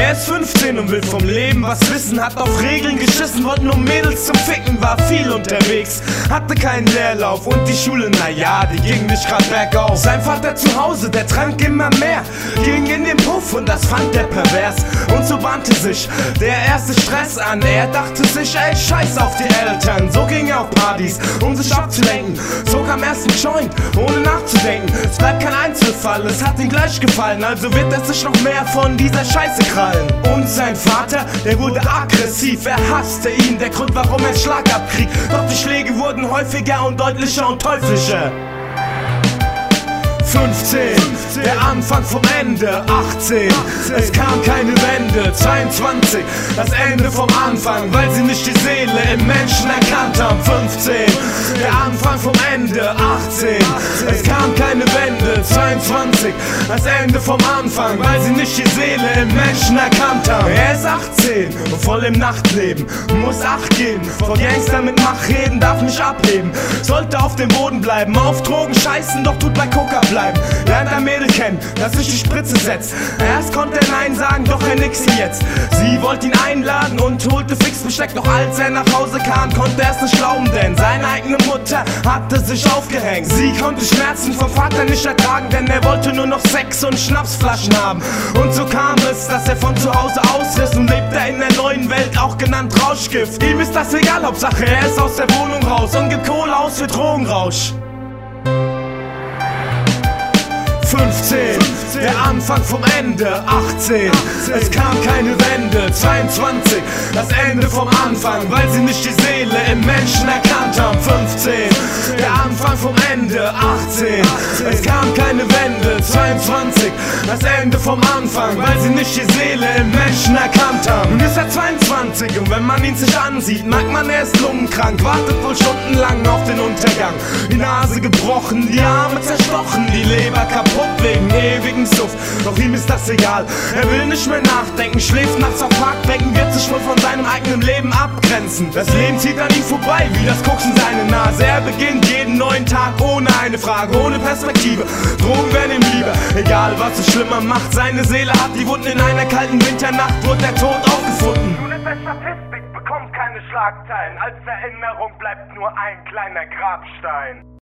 Er ist 15 und will vom Leben was wissen, hat auf Regeln geschissen, wollte nur Mädels zum Ficken, war viel unterwegs, hatte keinen Leerlauf und die Schule, naja, die ging nicht grad bergauf. Sein Vater zu Hause, der trank immer mehr, ging in den Puff und das fand er pervers. Und so bahnte sich der erste Stress an, er dachte sich, ey, scheiß auf die Eltern. So ging er auf Partys, um sich abzulenken, zog am ersten Joint, ohne nachzudenken. Es bleibt kein Einzelfall, es hat ihm gleich gefallen, also wird er sich noch mehr von dieser Scheiße krallen. Und sein Vater, der wurde aggressiv, er hasste ihn, der Grund, warum er Schlagab kriegt. Doch die Schläge wurden häufiger und deutlicher und teuflischer. 15, der Anfang vom Ende. 18, es kam keine Wende. 22, das Ende vom Anfang, weil sie nicht die Seele im Menschen erkannt haben. 15, der Anfang vom Ende. 18, es kam keine Wende. 22, das Ende vom Anfang, weil sie nicht die Seele im Menschen erkannt haben. Er ist 18 und voll im Nachtleben, muss Acht geben, vor Gangster mit Macht reden, darf nicht abheben, sollte auf dem Boden bleiben, auf Drogen scheißen, doch tut bei Coca bleiben. Lernt ein Mädel kennen, das sich die Spritze setzt. Erst konnte er Nein sagen, doch er nixte jetzt. Sie wollte ihn einladen und holte fix Besteck, doch als er nach Hause kam, konnte er es nicht glauben, denn seine eigene Mutter hatte sich aufgehängt. Sie konnte Schmerzen vom Vater nicht ertragen, denn er wollte nur noch Sex und Schnapsflaschen haben. Und so kam es, dass er von zu Hause ausriss und lebte in der neuen Welt, auch genannt Rauschgift. Ihm ist das egal, Hauptsache er ist aus der Wohnung raus und gibt Kohle aus für Drogenrausch. 15, der Anfang vom Ende. 18, es kam keine Wende. 22, das Ende vom Anfang, weil sie nicht die Seele im Menschen erkannt haben. 15, der Anfang vom Ende. 18, es kam keine Wende. 22, das Ende vom Anfang, weil sie nicht die Seele im Menschen erkannt haben. Nun ist er 22 und wenn man ihn sich ansieht, merkt man, er ist lungenkrank, wartet wohl stundenlang auf den Untergang. Die Nase gebrochen, die Arme zerstochen, die Leber kaputt wegen ewigen Suff. Doch ihm ist das egal, er will nicht mehr nachdenken, schläft nachts auf Parkbänken, wird sich wohl von seinem eigenen Leben abgrenzen. Das Leben zieht an ihm vorbei, wie das Koks in seine Nase. Er beginnt jeden neuen Tag ohne eine Frage, ohne Perspektive. Drogen werden ihm lieber, egal was es schlimmer macht. Seine Seele hat die Wunden, in einer kalten Winternacht wurde der Tod aufgefunden. Nun ist er Statistik, bekommt keine Schlagzeilen, als Erinnerung bleibt nur ein kleiner Grabstein.